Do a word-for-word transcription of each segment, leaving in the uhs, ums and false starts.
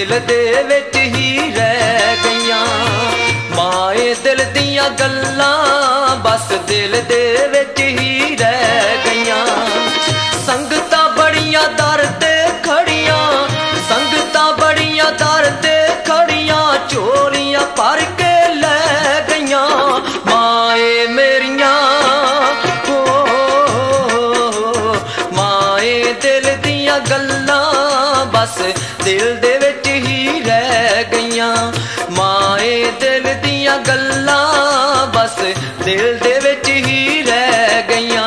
दिल दे विच ही रह गईयां। माए दिल दियां गल्लां बस दिल दे विच ही रह गईयां। संगतां बड़ियां दर ते खड़ियां, संगतां बड़ियां दर ते खड़ियां, झोलियां भर के लै गईयां। माए मेरियां हो माए दिल दियां गल्लां बस दिल दे विच ही रह गईयां। माए दिल दियां गल्लां बस दिल दे विच ही रह गईयां।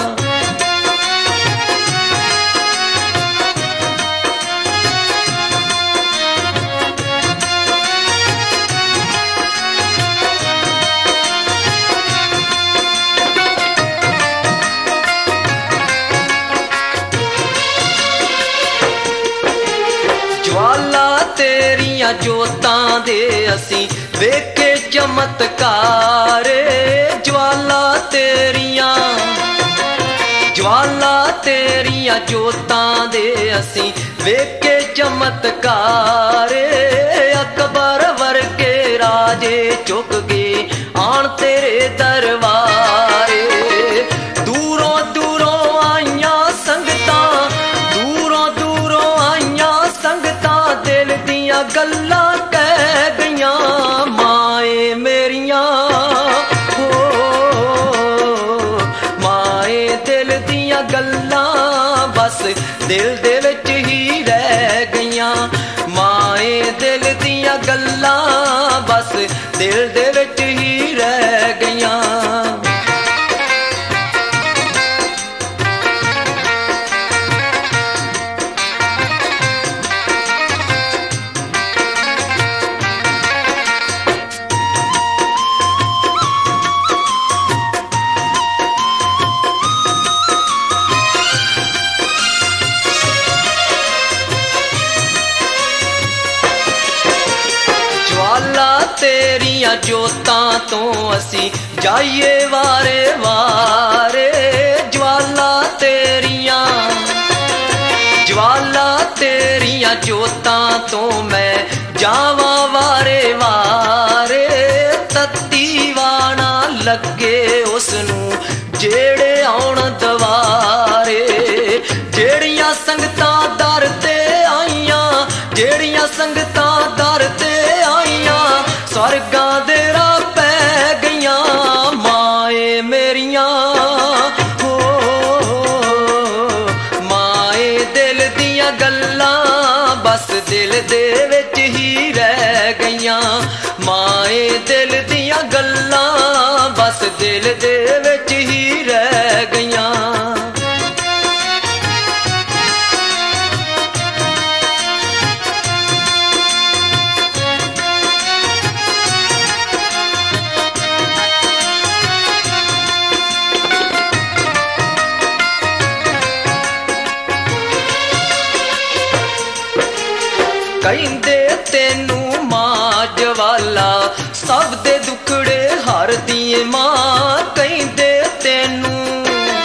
ज्वाला तेरियां जोतां दे असीं वेखे चमत्कार। ज्वाला तेरियां ज्वाला तेरियां जोतां दे असीं वेखे चमत्कार। अकबर वर्गे राजे चुक गए आण तेरे दरबार। दूरों दूरों आईयां संगतां, दूरों दूरों आईयां संगतां, दिल दियां गल्लां कह गईयां। माए मेरियां हो माए दिल दियां गल्लां बस दिल दे विच ही रह गईयां। माए दिल दियां गल्लां बस दिल दे विच ही रह गईयां। ज्वाला तेरियां जोतां तो असी जाइए वारे वारे। ज्वाला तेरियां ज्वाला तेरियां जोतां तो मैं जावां वारे वारे। तत्ती वाणा लगे उसनू जेड़े आउण दवारे। जेड़ियां संगतां दर ते आईयां, जेड़ियां संगतां दर ते आईयां, स्वर्गां दे राह पै गईयां। माए मेरियां हो माए दिल दियां गल्लां बस दिल दे विच ही रह गईयां। माए दिल दियां गल्लां बस दिल दे विच ही रह गईयां। ਕਹਿੰਦੇ ਤੈਨੂੰ ਮਾਂ ਜਵਾਲਾ ਸਭ ਦੇ ਦੁਖੜੇ ਹਰਦੀ ਏ ਮਾਂ। ਕਹਿੰਦੇ ਤੈਨੂੰ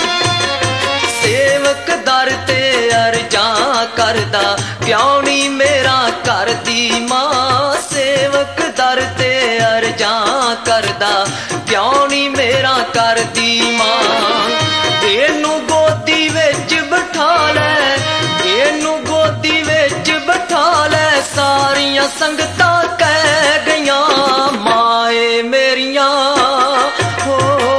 ਸੇਵਕ ਦਰ ਤੇ ਅਰਜ਼ਾਂ ਕਰਦਾ ਕਿਉਂ ਨੀ ਮੇਰਾ ਕਰਦੀ ਮਾਂ। ਸੇਵਕ ਦਰ ਤੇ ਅਰਜ਼ਾਂ ਕਰਦਾ ਕਿਉਂ ਨੀ ਮੇਰਾ ਕਰਦੀ ਮਾਂ। ਇਹਨੂੰ ਗੋਦੀ ਵਿੱਚ ਬਿਠਾ ਲੈ, ਇਹਨੂੰ ਗੋਦੀ ਵਿੱਚ ਬਿਠਾ ਲੈ, सारियां संगतां कह गईयां। माए मेरियां हो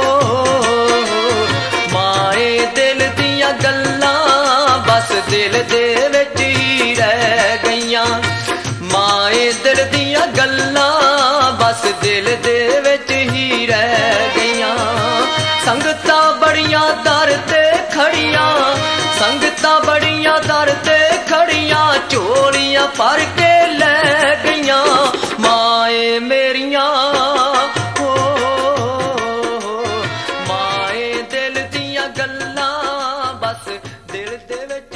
माए दिल दियां गल्लां बस दिल दे विच ही रह गईयां। माए दिल दियां गल्लां बस दिल दे विच ही रह गईयां। संगतां बड़ियां दर ते खड़ियां, संगतां बड़ियां दर ते खड़ियां, झोलियां भर के लै गईयां। माए मेरियां हो माए दिल दियां गल्लां बस दिल दे विच